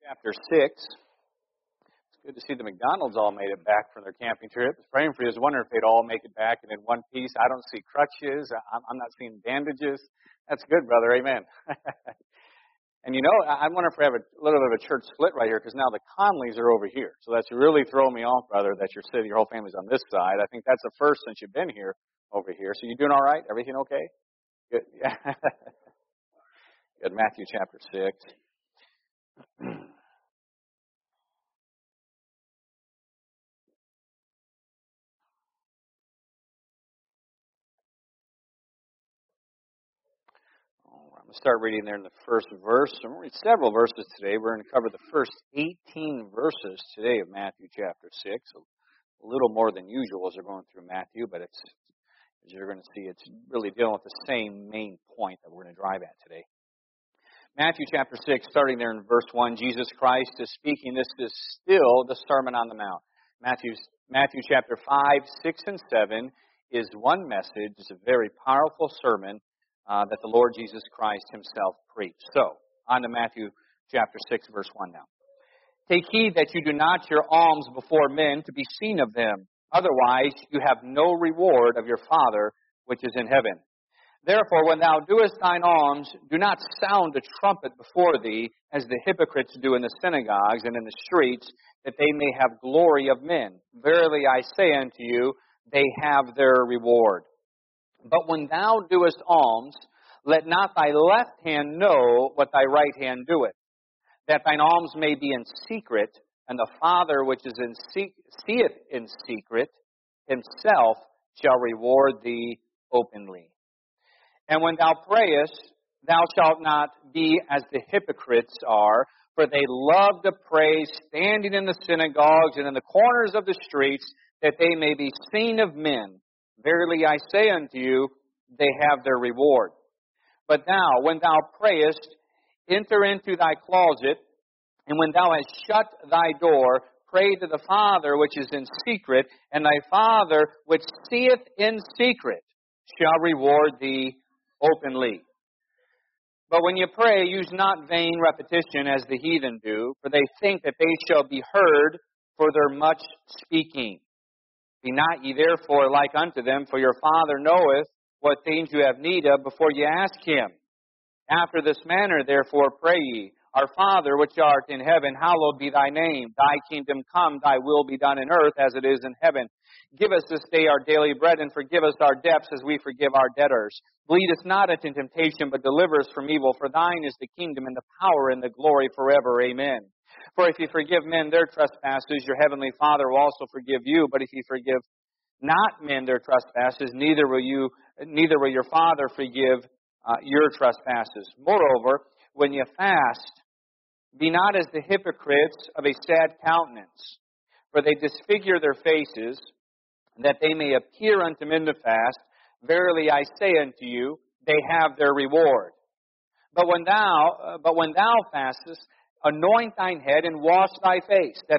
Chapter 6. It's good to see the McDonald's all made it back from their camping trip. I was praying for you. I was wondering if they'd all make it back and in one piece. I don't see crutches. I'm not seeing bandages. That's good, brother. Amen. And you know, I wonder if we have a little bit of a church split right here because now the Conleys are over here. So that's really throwing me off, brother, that you're sitting, your whole family's on this side. I think that's the first since you've been here over here. So you doing all right? Everything okay? Good. Yeah. Good. Matthew chapter 6. I'm going to start reading there in the first verse. I'm going to read several verses today. We're going to cover the first 18 verses today of Matthew chapter 6. A little more than usual as we're going through Matthew, but it's, as you're going to see, it's really dealing with the same main point that we're going to drive at today. Matthew chapter 6, starting there in verse 1, Jesus Christ is speaking. This is still the Sermon on the Mount. Matthew chapter 5, 6, and 7 is one message. It's a very powerful sermon that the Lord Jesus Christ himself preached. So, on to Matthew chapter 6, verse 1 now. Take heed that you do not your alms before men to be seen of them. Otherwise, you have no reward of your Father which is in heaven. Therefore, when thou doest thine alms, do not sound a trumpet before thee, as the hypocrites do in the synagogues and in the streets, that they may have glory of men. Verily I say unto you, they have their reward. But when thou doest alms, let not thy left hand know what thy right hand doeth, that thine alms may be in secret, and the Father which is seeth in secret himself shall reward thee openly. And when thou prayest, thou shalt not be as the hypocrites are, for they love to pray standing in the synagogues and in the corners of the streets, that they may be seen of men. Verily I say unto you, they have their reward. But thou, when thou prayest, enter into thy closet, and when thou hast shut thy door, pray to the Father which is in secret, and thy Father which seeth in secret shall reward thee openly. But when you pray, use not vain repetition as the heathen do, for they think that they shall be heard for their much speaking. Be not ye therefore like unto them, for your Father knoweth what things you have need of before ye ask him. After this manner therefore pray ye, Our Father which art in heaven, hallowed be thy name. Thy kingdom come, thy will be done in earth as it is in heaven. Give us this day our daily bread, and forgive us our debts as we forgive our debtors. Lead us not into temptation, but deliver us from evil. For thine is the kingdom and the power and the glory forever. Amen. For if you forgive men their trespasses, your heavenly Father will also forgive you. But if you forgive not men their trespasses, neither will your Father forgive your trespasses. Moreover, when you fast, be not as the hypocrites of a sad countenance, for they disfigure their faces, that they may appear unto men to fast. Verily I say unto you, they have their reward. But when thou fastest, anoint thine head and wash thy face, that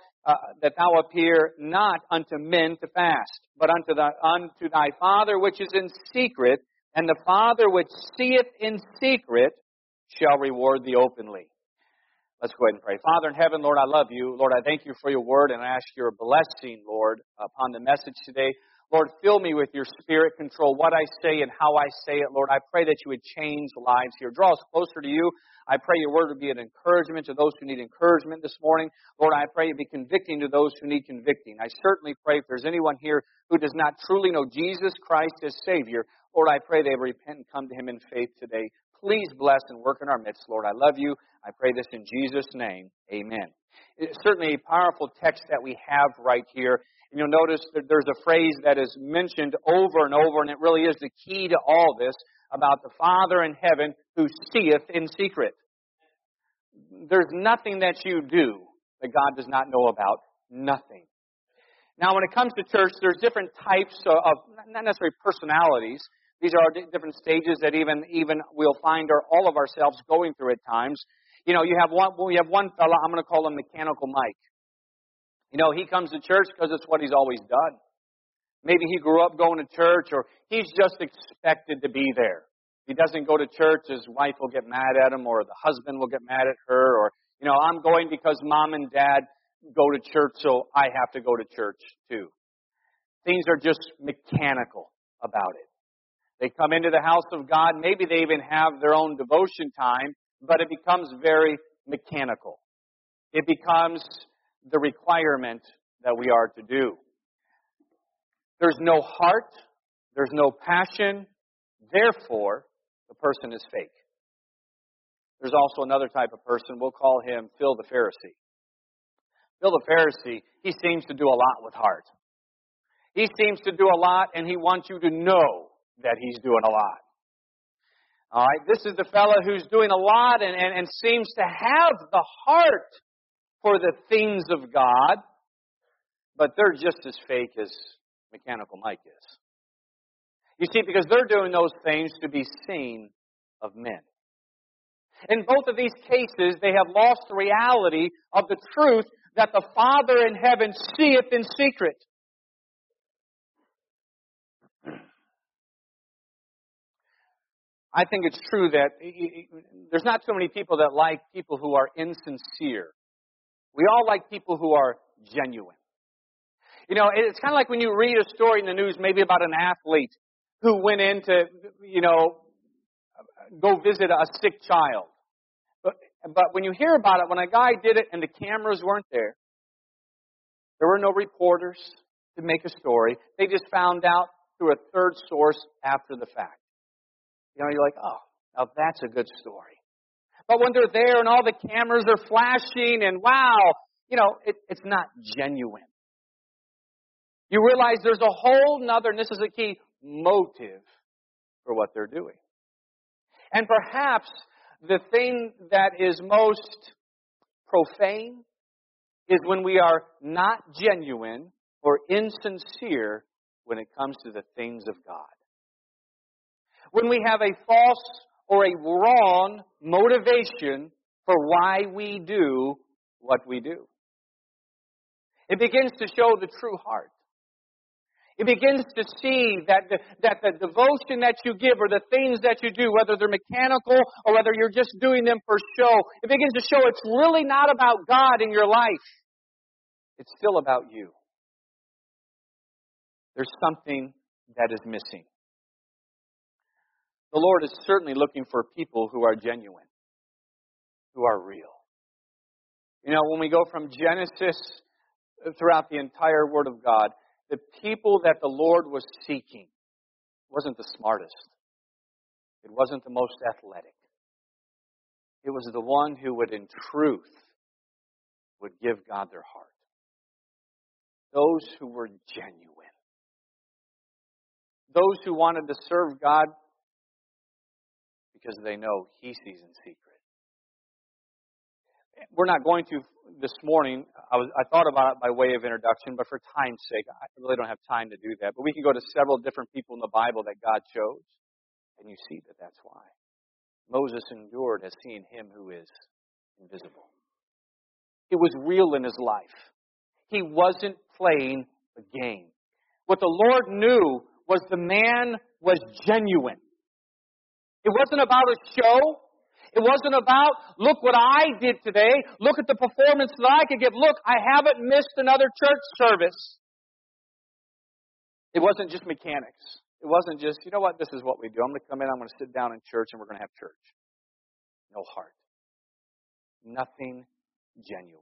thou appear not unto men to fast, but unto thy Father which is in secret, and the Father which seeth in secret shall reward thee openly. Let's go ahead and pray. Father in heaven, Lord, I love you. Lord, I thank you for your word, and I ask your blessing, Lord, upon the message today. Lord, fill me with your Spirit. Control what I say and how I say it. Lord, I pray that you would change lives here. Draw us closer to you. I pray your word would be an encouragement to those who need encouragement this morning. Lord, I pray it be convicting to those who need convicting. I certainly pray if there's anyone here who does not truly know Jesus Christ as Savior, Lord, I pray they repent and come to him in faith today. Please bless and work in our midst, Lord. I love you. I pray this in Jesus' name. Amen. It's certainly a powerful text that we have right here. And you'll notice that there's a phrase that is mentioned over and over, and it really is the key to all this, about the Father in heaven who seeth in secret. There's nothing that you do that God does not know about. Nothing. Now, when it comes to church, there's different types of not necessarily personalities. These are different stages that even we'll find all of ourselves going through at times. You know, we have one fella, I'm going to call him Mechanical Mike. You know, he comes to church because it's what he's always done. Maybe he grew up going to church, or he's just expected to be there. If he doesn't go to church, his wife will get mad at him, or the husband will get mad at her, or I'm going because mom and dad go to church, so I have to go to church too. Things are just mechanical about it. They come into the house of God. Maybe they even have their own devotion time, but it becomes very mechanical. It becomes the requirement that we are to do. There's no heart. There's no passion. Therefore, the person is fake. There's also another type of person. We'll call him Phil the Pharisee. Phil the Pharisee, he seems to do a lot with heart. He seems to do a lot, and he wants you to know that he's doing a lot. All right, this is the fellow who's doing a lot and seems to have the heart for the things of God, but they're just as fake as Mechanical Mike is. You see, because they're doing those things to be seen of men. In both of these cases, they have lost the reality of the truth that the Father in heaven seeth in secret. I think it's true that there's not so many people that like people who are insincere. We all like people who are genuine. It's kind of like when you read a story in the news, maybe about an athlete who went in to, go visit a sick child. But when you hear about it, when a guy did it and the cameras weren't there were no reporters to make a story. They just found out through a third source after the fact. You're like, oh, now that's a good story. But when they're there and all the cameras are flashing and wow, it's not genuine. You realize there's a whole nother, and this is a key, motive for what they're doing. And perhaps the thing that is most profane is when we are not genuine or insincere when it comes to the things of God. When we have a false or a wrong motivation for why we do what we do. It begins to show the true heart. It begins to see that the devotion that you give or the things that you do, whether they're mechanical or whether you're just doing them for show, it begins to show it's really not about God in your life. It's still about you. There's something that is missing. The Lord is certainly looking for people who are genuine, who are real. When we go from Genesis throughout the entire Word of God, the people that the Lord was seeking wasn't the smartest. It wasn't the most athletic. It was the one who would, in truth, would give God their heart. Those who were genuine. Those who wanted to serve God because they know He sees in secret. We're not going to this morning. I thought about it by way of introduction, but for time's sake, I really don't have time to do that. But we can go to several different people in the Bible that God chose, and you see that that's why. Moses endured as seeing Him who is invisible. It was real in his life. He wasn't playing a game. What the Lord knew was the man was genuine. It wasn't about a show. It wasn't about, look what I did today. Look at the performance that I could give. Look, I haven't missed another church service. It wasn't just mechanics. It wasn't just, you know what, this is what we do. I'm going to come in, I'm going to sit down in church, and we're going to have church. No heart. Nothing genuine.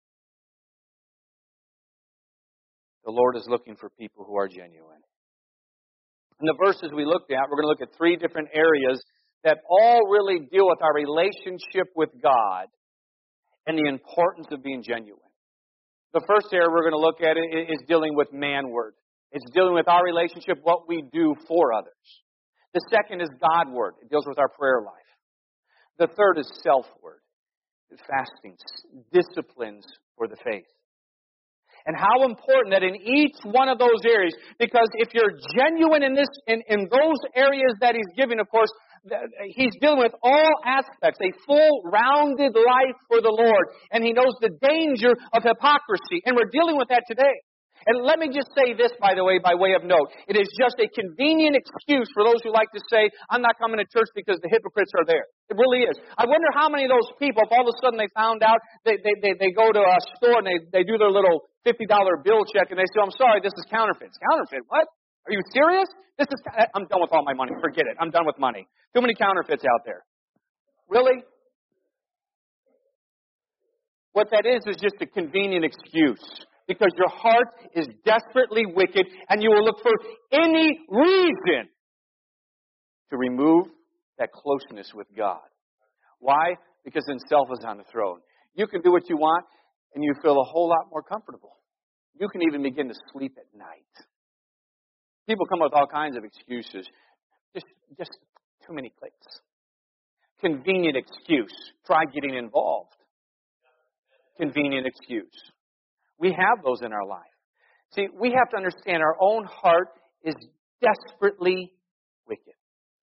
The Lord is looking for people who are genuine. In the verses we looked at, we're going to look at 3 different areas that all really deal with our relationship with God and the importance of being genuine. The first area we're going to look at is dealing with manward. It's dealing with our relationship, what we do for others. The second is Godward. It deals with our prayer life. The third is selfward. Fasting, disciplines for the faith. And how important that in each one of those areas, because if you're genuine in those areas that He's giving, of course, He's dealing with all aspects, a full, rounded life for the Lord. And He knows the danger of hypocrisy. And we're dealing with that today. And let me just say this, by the way, by way of note. It is just a convenient excuse for those who like to say, I'm not coming to church because the hypocrites are there. It really is. I wonder how many of those people, if all of a sudden they found out, they go to a store and they do their little $50 bill check and they say, I'm sorry, this is counterfeit. It's counterfeit? What? Are you serious? I'm done with all my money. Forget it. I'm done with money. Too many counterfeits out there. Really? What that is just a convenient excuse. Because your heart is desperately wicked and you will look for any reason to remove that closeness with God. Why? Because then self is on the throne. You can do what you want and you feel a whole lot more comfortable. You can even begin to sleep at night. People come up with all kinds of excuses. Just too many clicks. Convenient excuse. Try getting involved. Convenient excuse. We have those in our life. See, we have to understand our own heart is desperately wicked.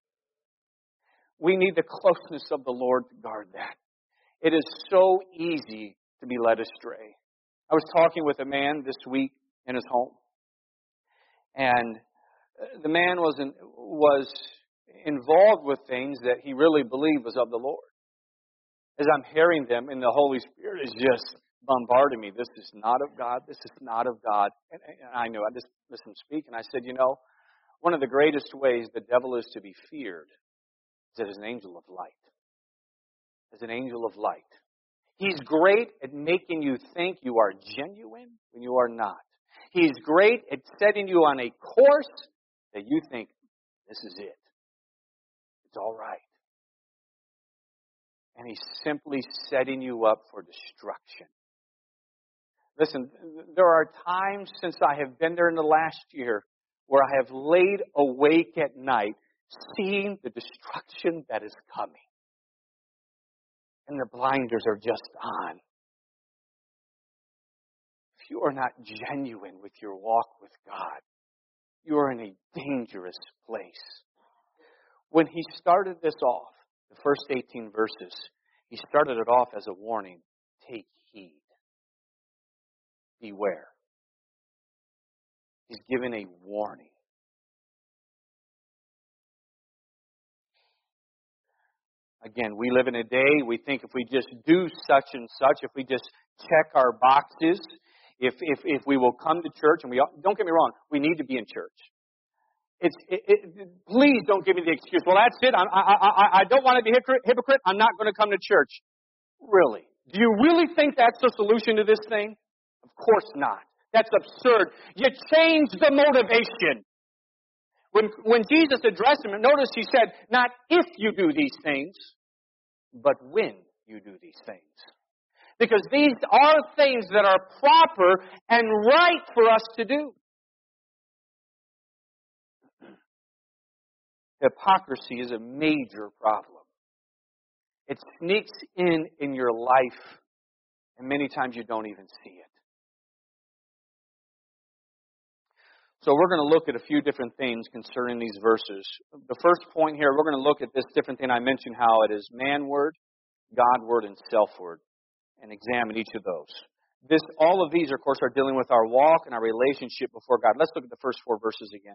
We need the closeness of the Lord to guard that. It is so easy to be led astray. I was talking with a man this week in his home. And the man was involved with things that he really believed was of the Lord. As I'm hearing them, and the Holy Spirit is just bombarding me. This is not of God. This is not of God. And I know. I just listened to speak, and I said, one of the greatest ways the devil is to be feared is as an angel of light. As an angel of light. He's great at making you think you are genuine when you are not. He's great at setting you on a course that you think, this is it. It's all right. And he's simply setting you up for destruction. Listen, there are times since I have been there in the last year where I have laid awake at night seeing the destruction that is coming. And the blinders are just on. If you are not genuine with your walk with God, you are in a dangerous place. When he started this off, the first 18 verses, he started it off as a warning. Take heed. Beware. He's given a warning. Again, we live in a day, we think if we just do such and such, if we just check our boxes, if we will come to church, and don't get me wrong, we need to be in church. Please don't give me the excuse, well, that's it, I don't want to be a hypocrite, I'm not going to come to church. Really? Do you really think that's the solution to this thing? Of course not. That's absurd. You change the motivation. When Jesus addressed him, notice he said, not if you do these things, but when you do these things. Because these are things that are proper and right for us to do. Hypocrisy is a major problem. It sneaks in your life, and many times you don't even see it. So we're going to look at a few different things concerning these verses. The first point here, we're going to look at this different thing I mentioned, how it is man-word, God-word, and self-word, and examine each of those. All of these, of course, are dealing with our walk and our relationship before God. Let's look at the first 4 verses again.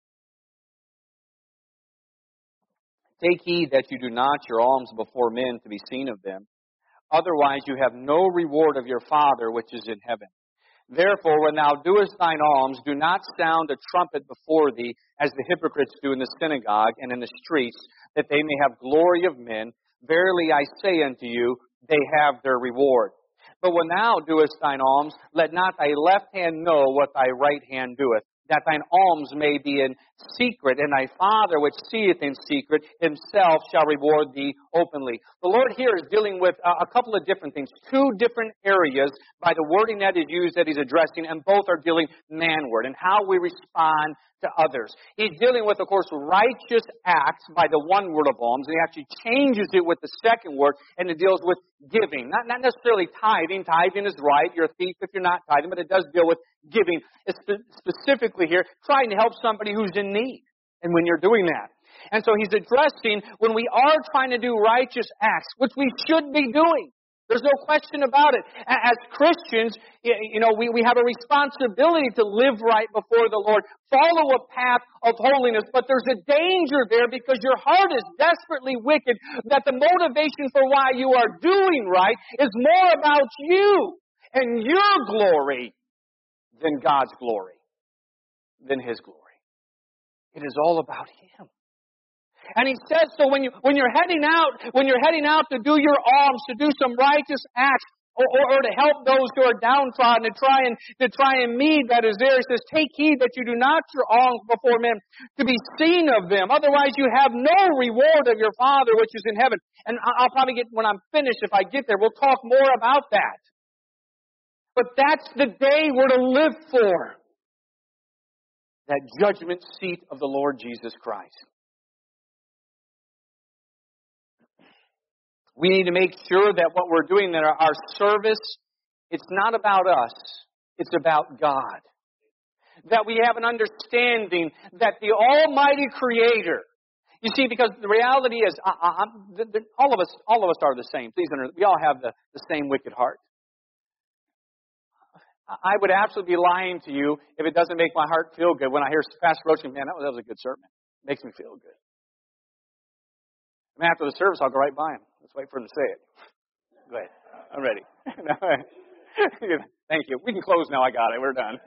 Take heed that you do not your alms before men to be seen of them. Otherwise you have no reward of your Father which is in heaven. Therefore, when thou doest thine alms, do not sound a trumpet before thee, as the hypocrites do in the synagogue and in the streets, that they may have glory of men. Verily I say unto you, they have their reward. But when thou doest thine alms, let not thy left hand know what thy right hand doeth, that thine alms may be in secret, and thy Father which seeth in secret himself shall reward thee openly. The Lord here is dealing with a couple of different things, 2 different areas by the wording that is used that he's addressing, and both are dealing manward and how we respond to others. He's dealing with, of course, righteous acts by the one word of alms, and he actually changes it with the second word, and it deals with giving. Not necessarily tithing. Tithing is right. You're a thief if you're not tithing, but it does deal with giving. It's specifically here, trying to help somebody who's in need. And when you're doing that. And so he's addressing when we are trying to do righteous acts, which we should be doing. There's no question about it. As Christians, we have a responsibility to live right before the Lord, follow a path of holiness, but there's a danger there because your heart is desperately wicked, that the motivation for why you are doing right is more about you and your glory than God's glory, than His glory. It is all about Him. And He says so when you're heading out to do your alms, to do some righteous acts, or to help those who are downtrodden, to try and meet that is there. He says, take heed that you do not your alms before men to be seen of them. Otherwise you have no reward of your Father which is in heaven. And I'll probably get, when I'm finished, if I get there, we'll talk more about that. But that's the day we're to live for. That judgment seat of the Lord Jesus Christ. We need to make sure that what we're doing, that our service, it's not about us, it's about God. That we have an understanding that the Almighty Creator, you see, because the reality is, all of us are the same. Please understand, we all have the same wicked heart. I would absolutely be lying to you if it doesn't make my heart feel good when I hear Pastor Roach, man, that was a good sermon. It makes me feel good. And after the service, I'll go right by him. Let's wait for him to say it. Go ahead. I'm ready. Thank you. We can close now. I got it. We're done.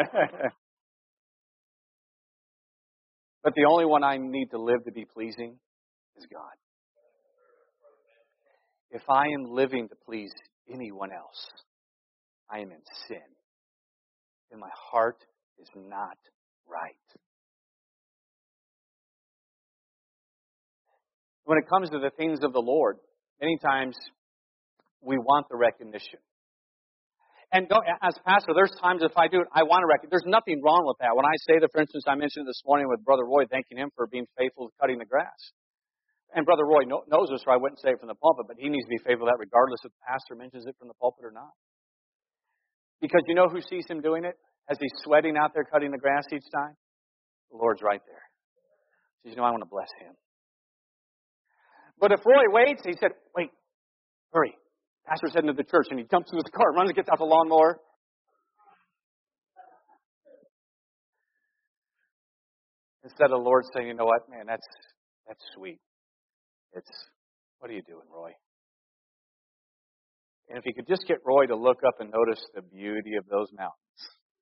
But the only one I need to live to be pleasing is God. If I am living to please anyone else, I am in sin. And my heart is not right. When it comes to the things of the Lord, many times we want the recognition. And as pastor, there's times if I do it, I want to recognize. There's nothing wrong with that. When I say that, for instance, I mentioned this morning with Brother Roy, thanking him for being faithful to cutting the grass. And Brother Roy knows this, or I wouldn't say it from the pulpit, but he needs to be faithful to that regardless if the pastor mentions it from the pulpit or not. Because you know who sees him doing it? As he's sweating out there cutting the grass each time? The Lord's right there. He says, I want to bless him. But if Roy waits, he said, wait, hurry. Pastor's heading to the church, and he jumps into the car, runs and gets out the lawnmower. Instead of the Lord saying, you know what, man, that's sweet. What are you doing, Roy? And if you could just get Roy to look up and notice the beauty of those mountains,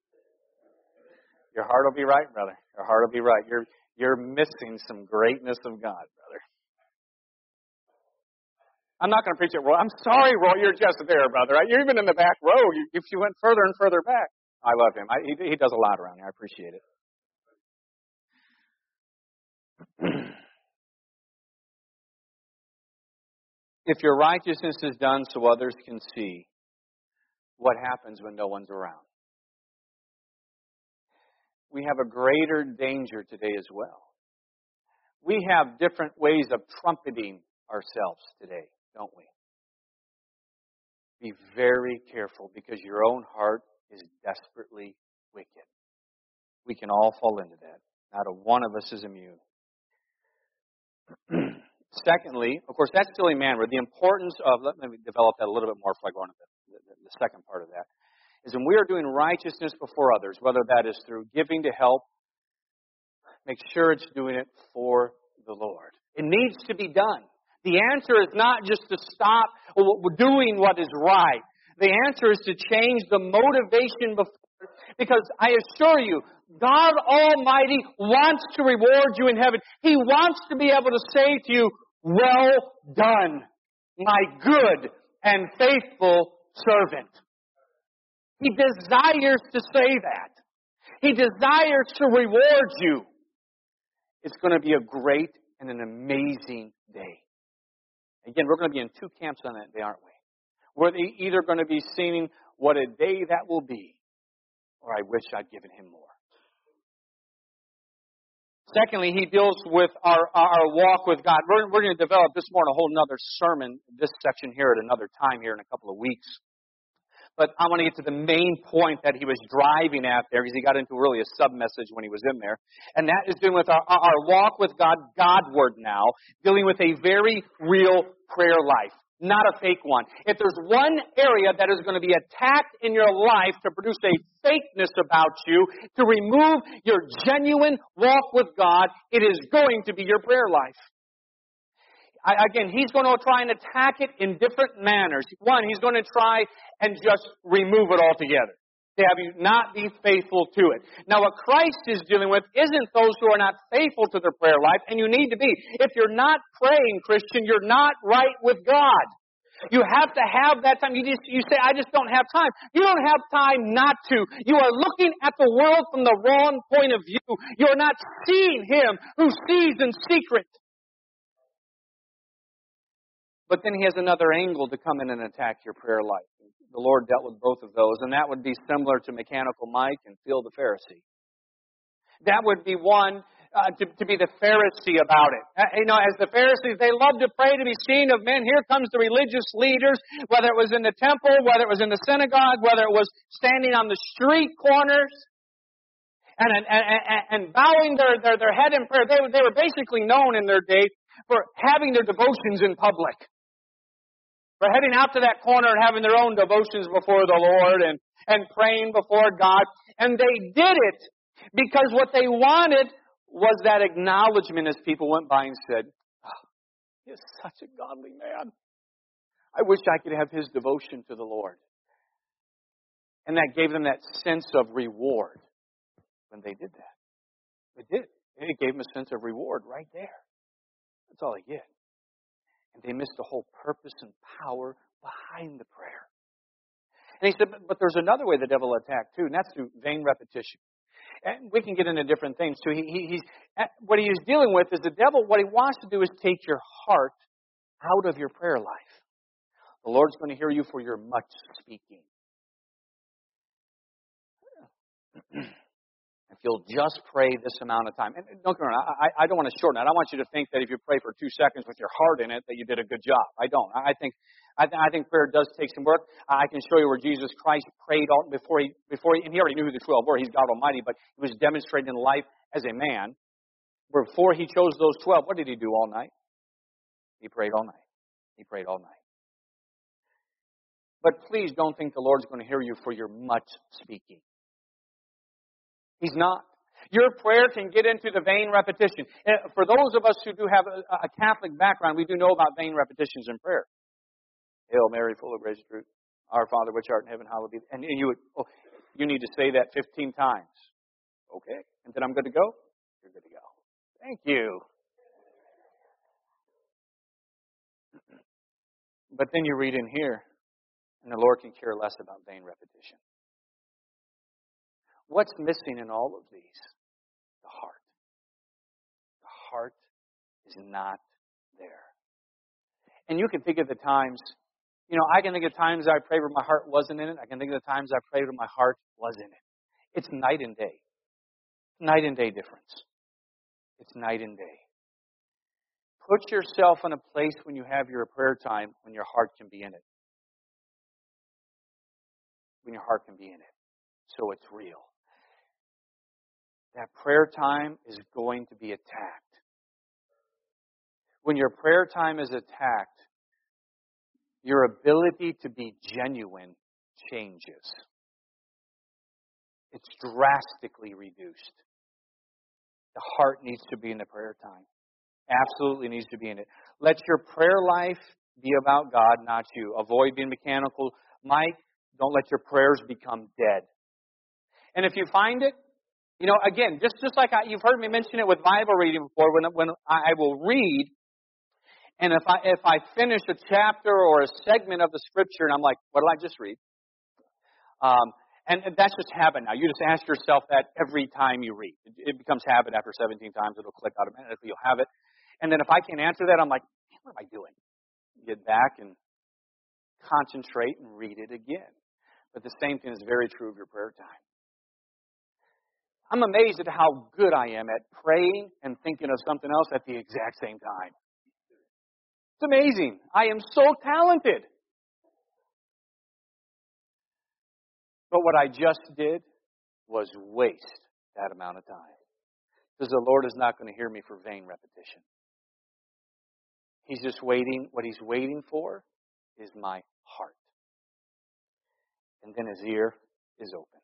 your heart will be right, brother. Your heart will be right. You're missing some greatness of God, brother. I'm not going to preach it, Roy. I'm sorry, Roy. You're just there, brother. You're even in the back row. If you went further and further back. I love him. He does a lot around here. I appreciate it. If your righteousness is done so others can see, what happens when no one's around? We have a greater danger today as well. We have different ways of trumpeting ourselves today, don't we? Be very careful because your own heart is desperately wicked. We can all fall into that. Not a one of us is immune. Secondly, of course, that's silly manner. The importance of, let me develop that a little bit more before I go on to the second part of that, is when we are doing righteousness before others, whether that is through giving to help, make sure it's doing it for the Lord. It needs to be done. The answer is not just to stop doing what is right. The answer is to change the motivation before, because I assure you, God Almighty wants to reward you in heaven. He wants to be able to say to you, well done, my good and faithful servant. He desires to say that. He desires to reward you. It's going to be a great and an amazing day. Again, we're going to be in two camps on that day, aren't we? We're either going to be seeing what a day that will be, or I wish I'd given him more. Secondly, he deals with our walk with God. We're going to develop this morning a whole other sermon, this section here at another time here in a couple of weeks. But I want to get to the main point that he was driving at there, because he got into really a sub-message when he was in there. And that is dealing with our walk with God, Godward now, dealing with a very real prayer life. not a fake one. If there's one area that is going to be attacked in your life to produce a fakeness about you, to remove your genuine walk with God, it is going to be your prayer life. Again, he's going to try and attack it in different manners. One, he's going to try and just remove it altogether, to have you not be faithful to it. Now, what Christ is dealing with isn't those who are not faithful to their prayer life, and you need to be. If you're not praying, Christian, you're not right with God. You have to have that time. You say, I just don't have time. You don't have time not to. You are looking at the world from the wrong point of view. You're not seeing Him who sees in secret. But then He has another angle to come in and attack your prayer life. The Lord dealt with both of those, and that would be similar to Mechanical Mike and Phil the Pharisee. That would be one to be the Pharisee about it. As the Pharisees, they love to pray to be seen of men. Here comes the religious leaders, whether it was in the temple, whether it was in the synagogue, whether it was standing on the street corners, and bowing their head in prayer. They were basically known in their day for having their devotions in public. For heading out to that corner and having their own devotions before the Lord and praying before God. And they did it because what they wanted was that acknowledgement as people went by and said, oh, he is such a godly man. I wish I could have his devotion to the Lord. And that gave them that sense of reward when they did that. It did. It gave them a sense of reward right there. That's all they get. And they missed the whole purpose and power behind the prayer. And he said, but there's another way the devil will attack too, and that's through vain repetition. And we can get into different things too. What he is dealing with is the devil, what he wants to do is take your heart out of your prayer life. The Lord's going to hear you for your much speaking. If you'll just pray this amount of time. And don't get me wrong, I don't want to shorten it. I don't want you to think that if you pray for 2 seconds with your heart in it, that you did a good job. I don't. I think prayer does take some work. I can show you where Jesus Christ prayed before he, and he already knew who the 12 were. He's God Almighty, but he was demonstrating life as a man. Before he chose those 12, what did he do all night? He prayed all night. He prayed all night. But please don't think the Lord's going to hear you for your much speaking. He's not. Your prayer can get into the vain repetition. For those of us who do have a Catholic background, we do know about vain repetitions in prayer. Hail Mary, full of grace, truth. Our Father, which art in heaven, hallowed be. And you need to say that 15 times. Okay. And then I'm good to go? You're good to go. Thank you. But then you read in here, and the Lord can care less about vain repetition. What's missing in all of these? The heart. The heart is not there. And you can think of the times, I can think of times I prayed where my heart wasn't in it. I can think of the times I prayed where my heart was in it. It's night and day. Night and day difference. It's night and day. Put yourself in a place when you have your prayer time when your heart can be in it. When your heart can be in it. So it's real. That prayer time is going to be attacked. When your prayer time is attacked, your ability to be genuine changes. It's drastically reduced. The heart needs to be in the prayer time. Absolutely needs to be in it. Let your prayer life be about God, not you. Avoid being mechanical. Mike, don't let your prayers become dead. And if you find it, again, just like you've heard me mention it with Bible reading before, when I will read, and if I finish a chapter or a segment of the Scripture, and I'm like, what did I just read? And that's just habit now. You just ask yourself that every time you read. It becomes habit after 17 times. It'll click automatically. You'll have it. And then if I can't answer that, I'm like, what am I doing? Get back and concentrate and read it again. But the same thing is very true of your prayer time. I'm amazed at how good I am at praying and thinking of something else at the exact same time. It's amazing. I am so talented. But what I just did was waste that amount of time. Because the Lord is not going to hear me for vain repetition. He's just waiting. What He's waiting for is my heart. And then his ear is open.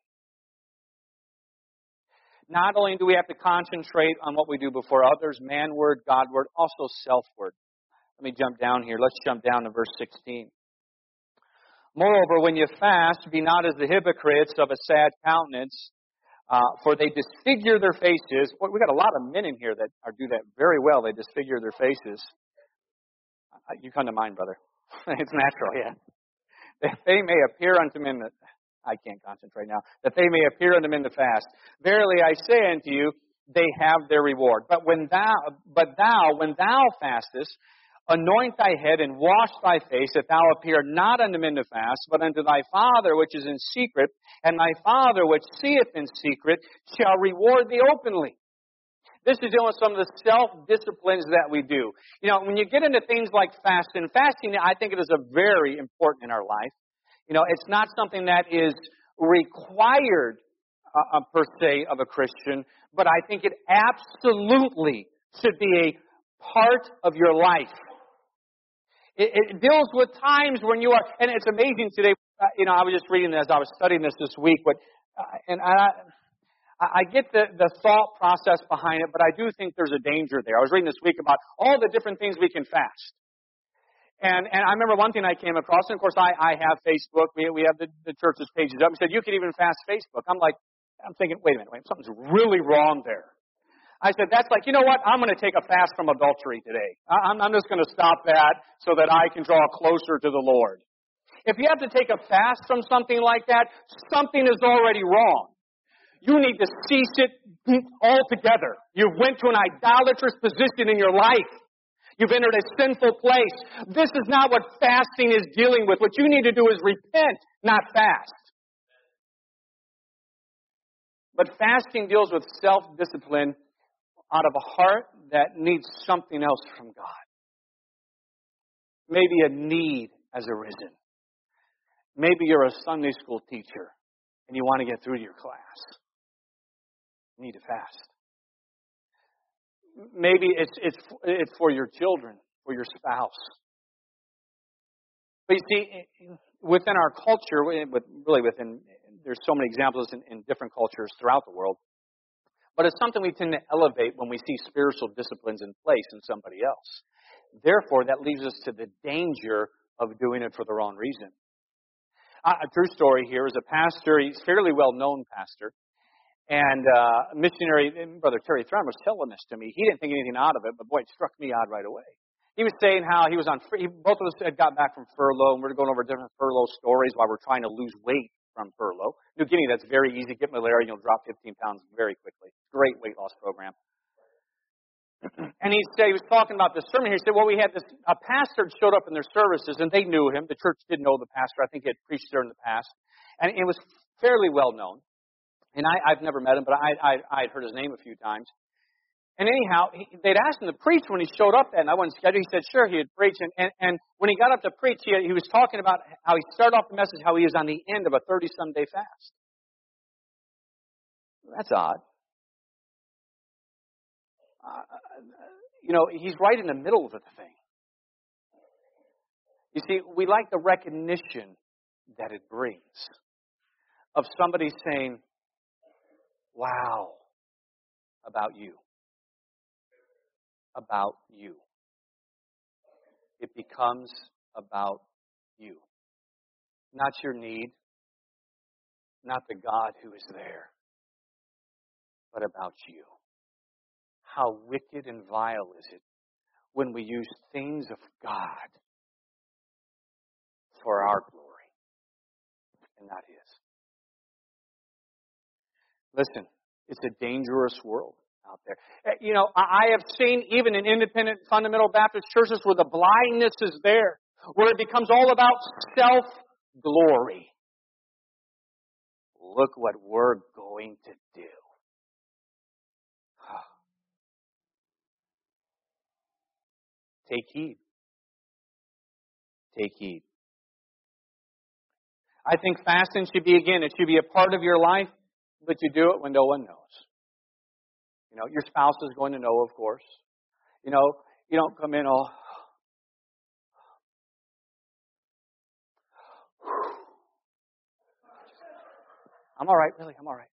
Not only do we have to concentrate on what we do before others, man-word, God-word, also self-word. Let me jump down here. Let's jump down to verse 16. Moreover, when you fast, be not as the hypocrites of a sad countenance, for they disfigure their faces. Boy, we got a lot of men in here that do that very well. They disfigure their faces. You come to mind, brother. It's natural, yeah. That they may appear unto men that I can't concentrate now. That they may appear unto men to fast. Verily I say unto you, they have their reward. But when thou fastest, anoint thy head and wash thy face, that thou appear not unto men to fast, but unto thy Father which is in secret, and thy Father which seeth in secret shall reward thee openly. This is dealing with some of the self-disciplines that we do. You know, when you get into things like fasting, I think it is a very important in our life. You know, it's not something that is required per se of a Christian, but I think it absolutely should be a part of your life. It deals with times when you are, and it's amazing today. You know, I was just reading this. I was studying this week, but I get the thought process behind it, but I do think there's a danger there. I was reading this week about all the different things we can fast. And I remember one thing I came across, and of course I have Facebook. We have the church's pages up. He said, you can even fast Facebook. I'm thinking, wait a minute, something's really wrong there. I said, that's like, you know what? I'm going to take a fast from adultery today. I'm just going to stop that so that I can draw closer to the Lord. If you have to take a fast from something like that, something is already wrong. You need to cease it altogether. You went to an idolatrous position in your life. You've entered a sinful place. This is not what fasting is dealing with. What you need to do is repent, not fast. But fasting deals with self-discipline out of a heart that needs something else from God. Maybe a need has arisen. Maybe you're a Sunday school teacher and you want to get through to your class. You need to fast. Maybe it's for your children, for your spouse. But you see, within our culture, there's so many examples in different cultures throughout the world. But it's something we tend to elevate when we see spiritual disciplines in place in somebody else. Therefore, that leads us to the danger of doing it for the wrong reason. A true story here is a pastor, he's a fairly well-known pastor, and missionary, Brother Terry Thrum was telling this to me. He didn't think anything out of it, but boy, it struck me odd right away. He was saying how he was both of us had got back from furlough, and we were going over different furlough stories while we're trying to lose weight from furlough. New Guinea, that's very easy. Get malaria, you'll drop 15 pounds very quickly. Great weight loss program. And he was talking about this sermon here. He said, well, we had a pastor showed up in their services, and they knew him. The church did know the pastor. I think he had preached there in the past. And it was fairly well known. And I've never met him, but I'd heard his name a few times. And anyhow, they'd asked him to preach when he showed up that night. I wasn't scheduled. He said, sure, he had preached. And when he got up to preach, he was talking about how he started off the message, how he was on the end of a 30-some day fast. That's odd. He's right in the middle of the thing. You see, we like the recognition that it brings of somebody saying, wow, about you. About you. It becomes about you. Not your need, not the God who is there, but about you. How wicked and vile is it when we use things of God for our glory and not His. Listen, it's a dangerous world out there. I have seen even in independent fundamental Baptist churches where the blindness is there, where it becomes all about self-glory. Look what we're going to do. Take heed. Take heed. I think fasting should be, it should be a part of your life, but you do it when no one knows. Your spouse is going to know, of course. You don't come in all, I'm all right, really, I'm all right.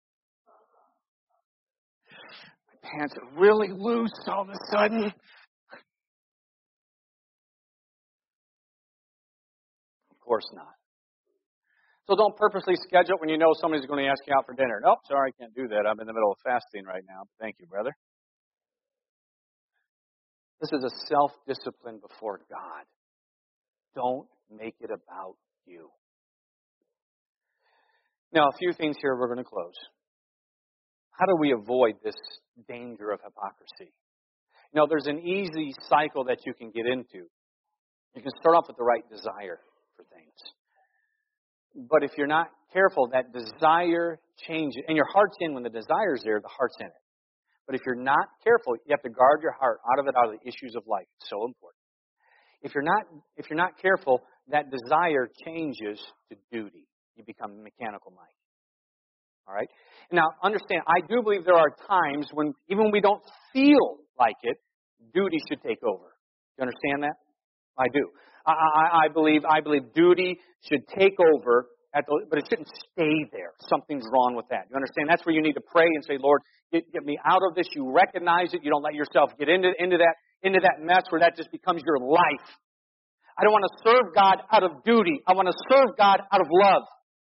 My pants are really loose all of a sudden. Of course not. So don't purposely schedule it when you know somebody's going to ask you out for dinner. Nope, sorry, I can't do that. I'm in the middle of fasting right now. Thank you, brother. This is a self-discipline before God. Don't make it about you. Now, a few things here we're going to close. How do we avoid this danger of hypocrisy? You know, there's an easy cycle that you can get into. You can start off with the right desire for things. But if you're not careful, that desire changes. And your heart's in. When the desire's there, the heart's in it. But if you're not careful, you have to guard your heart out of the issues of life. It's so important. If you're not careful, that desire changes to duty. You become mechanical minded. All right? Now, understand, I do believe there are times when, even when we don't feel like it, duty should take over. You understand that? I do. I believe duty should take over, but it shouldn't stay there. Something's wrong with that. You understand? That's where you need to pray and say, Lord, get me out of this. You recognize it. You don't let yourself get into that mess where that just becomes your life. I don't want to serve God out of duty. I want to serve God out of love.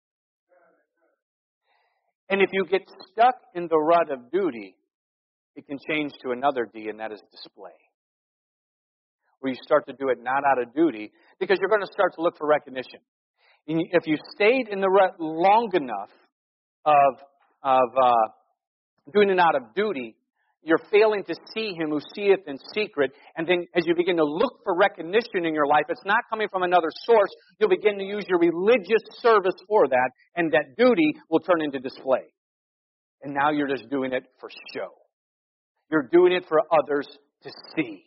And if you get stuck in the rut of duty, it can change to another D, and that is display. Where you start to do it not out of duty, because you're going to start to look for recognition. If you stayed in the rut long enough of doing it out of duty, you're failing to see Him who seeth in secret. And then as you begin to look for recognition in your life, it's not coming from another source. You'll begin to use your religious service for that, and that duty will turn into display. And now you're just doing it for show. You're doing it for others to see.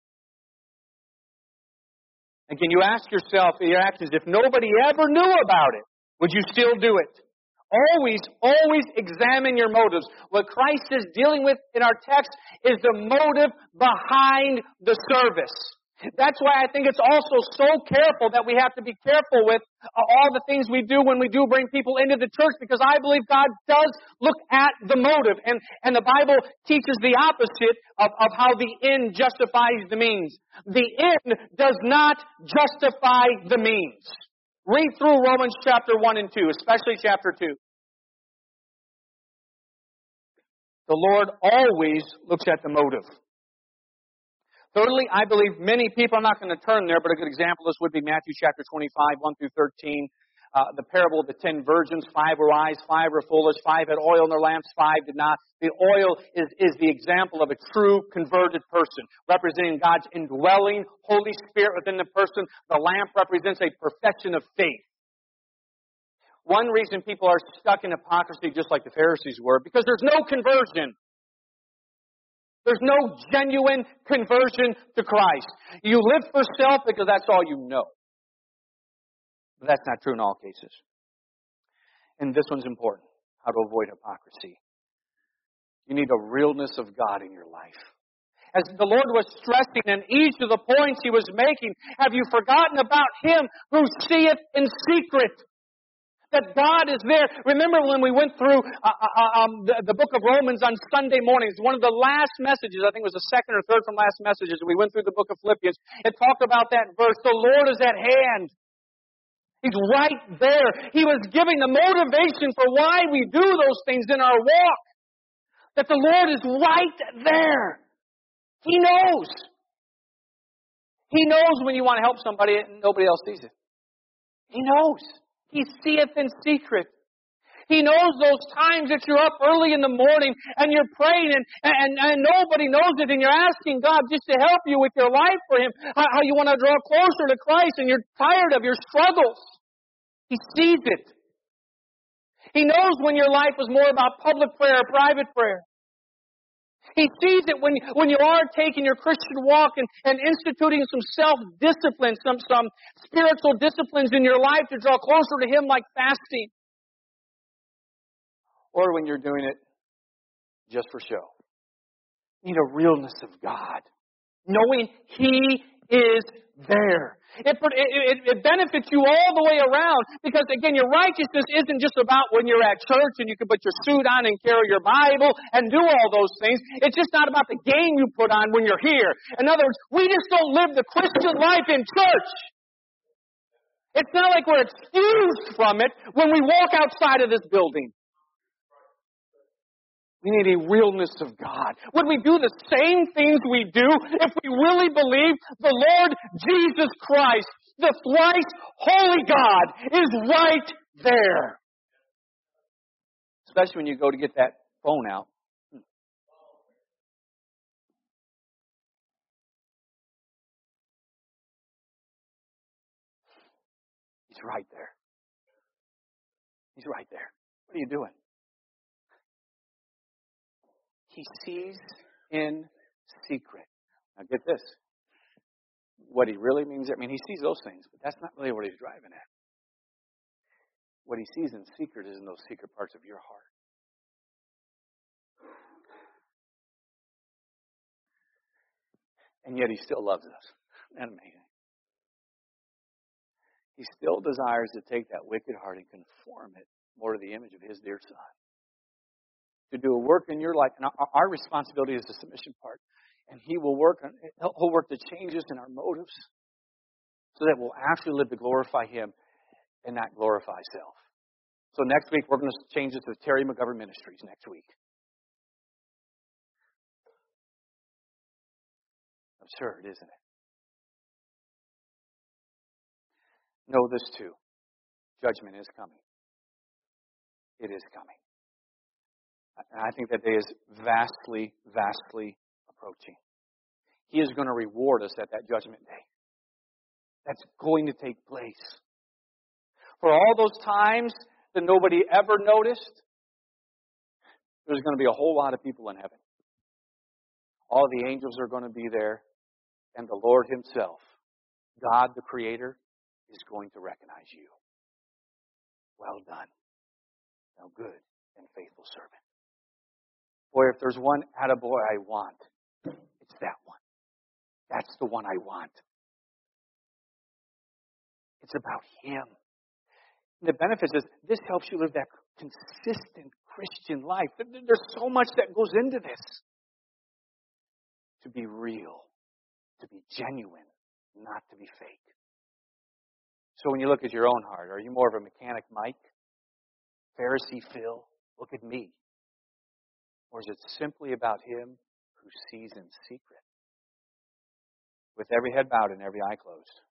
And can you ask yourself in your actions, if nobody ever knew about it, would you still do it? Always examine your motives. What Christ is dealing with in our text is the motive behind the service. That's why I think it's also so careful that we have to be careful with all the things we do when we do bring people into the church, because I believe God does look at the motive. And the Bible teaches the opposite of how the end justifies the means. The end does not justify the means. Read through Romans chapter 1 and 2, especially chapter 2. The Lord always looks at the motive. Thirdly, I believe many people, I'm not going to turn there, but a good example of this would be Matthew chapter 25, 1 through 13. The parable of the 10 virgins. 5 were wise, 5 were foolish, 5 had oil in their lamps, 5 did not. The oil is the example of a true converted person, representing God's indwelling Holy Spirit within the person. The lamp represents a profession of faith. One reason people are stuck in hypocrisy, just like the Pharisees were, because there's no conversion. There's no genuine conversion to Christ. You live for self because that's all you know. But that's not true in all cases. And this one's important. How to avoid hypocrisy. You need a realness of God in your life. As the Lord was stressing in each of the points He was making, have you forgotten about Him who seeth in secret? That God is there. Remember when we went through the book of Romans on Sunday mornings, one of the last messages, I think it was the second or third from last messages, we went through the book of Philippians. It talked about that verse, the Lord is at hand. He's right there. He was giving the motivation for why we do those things in our walk. That the Lord is right there. He knows. He knows when you want to help somebody and nobody else sees it. He knows. He seeth in secret. He knows those times that you're up early in the morning and you're praying and nobody knows it, and you're asking God just to help you with your life for Him, how you want to draw closer to Christ, and you're tired of your struggles. He sees it. He knows when your life was more about public prayer or private prayer. He sees it when you are taking your Christian walk and instituting some self-discipline, some spiritual disciplines in your life to draw closer to Him, like fasting. Or when you're doing it just for show. You need a realness of God. Knowing He is there. It benefits you all the way around because, again, your righteousness isn't just about when you're at church and you can put your suit on and carry your Bible and do all those things. It's just not about the game you put on when you're here. In other words, we just don't live the Christian life in church. It's not like we're excused from it when we walk outside of this building. We need a realness of God. Would we do the same things we do if we really believe the Lord Jesus Christ, the thrice holy God, is right there? Especially when you go to get that phone out. He's right there. He's right there. What are you doing? He sees in secret. Now get this. What he really means, he sees those things, but that's not really what he's driving at. What he sees in secret is in those secret parts of your heart. And yet he still loves us. Isn't that amazing? He still desires to take that wicked heart and conform it more to the image of his dear Son. To do a work in your life. And our responsibility is the submission part. And he'll work the changes in our motives so that we'll actually live to glorify him and not glorify self. So next week, we're going to change it to Terry McGovern Ministries next week. Absurd, isn't it? Know this too. Judgment is coming. It is coming. And I think that day is vastly, vastly approaching. He is going to reward us at that judgment day. That's going to take place. For all those times that nobody ever noticed, there's going to be a whole lot of people in heaven. All the angels are going to be there, and the Lord himself, God the Creator, is going to recognize you. Well done, thou good and faithful servant. Boy, if there's one attaboy I want, it's that one. That's the one I want. It's about him. And the benefits is this helps you live that consistent Christian life. There's so much that goes into this. To be real, to be genuine, not to be fake. So when you look at your own heart, are you more of a mechanic Mike? Pharisee Phil? Look at me. Or is it simply about him who sees in secret? With every head bowed and every eye closed.